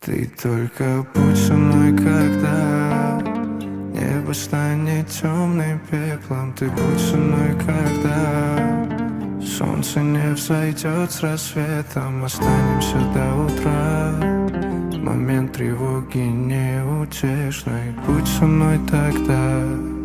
Ты только будь со мной, когда небо станет темным пеплом. Ты будь со мной, когда солнце не взойдет с рассветом. Останемся до утра, в момент тревоги неутешной. Будь со мной тогда.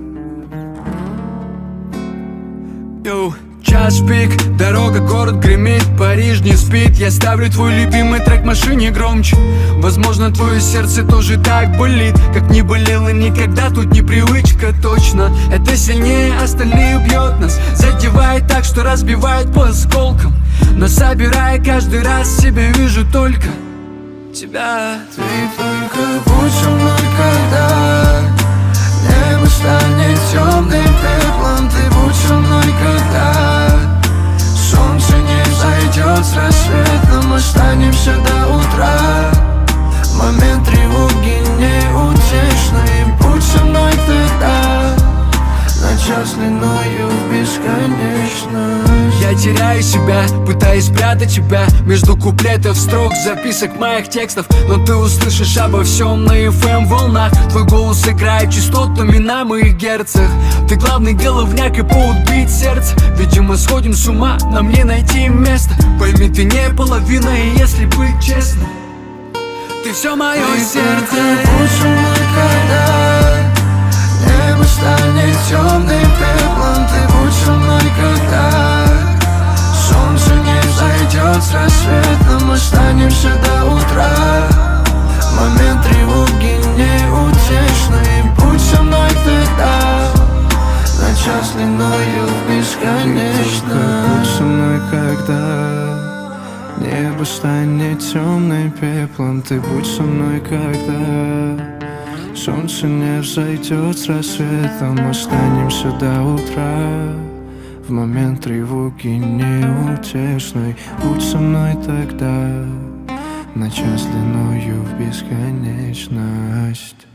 Йоу, час пик, дорога, город гремит, Париж не спит. Я ставлю твой любимый трек в машине громче. Возможно, твое сердце тоже так болит, как не болело никогда. Тут непривычка, точно. Это сильнее остальных бьет нас, задевает так, что разбивает по осколкам. Но собирая каждый раз, себя вижу только тебя. Ты только будь со мной, когда небо станет темным пеплом. Ты будь со мной, когда солнце не взойдет с рассветом. Останемся до утра, в момент тревоги неутешной. Будь со мной тогда, на час длиною в бесконечность. Я теряю себя, пытаюсь спрятать тебя между куплетов, строк, записок моих текстов. Но ты услышишь обо всем на FM волнах. Твой голос играет частотами на моих герцах. Ты главный головняк и повод бить сердце. Видимо, сходим с ума, нам не найти места. Пойми, ты не половина, и если быть честным, ты все мое сердце. Будь со мной, когда небо станет темным пеплом. Ты будь со мной, когда солнце не взойдет с рассветом. Останемся до утра, в момент тревоги неутешной. Будь со мной тогда, на час длиною в бесконечность. Будь со мной, когда небо станет темным пеплом. Ты будь со мной, когда солнце не взойдет с рассветом. Останемся до утра, в момент тревоги неутешной. Будь со мной тогда, на час длиною в бесконечность.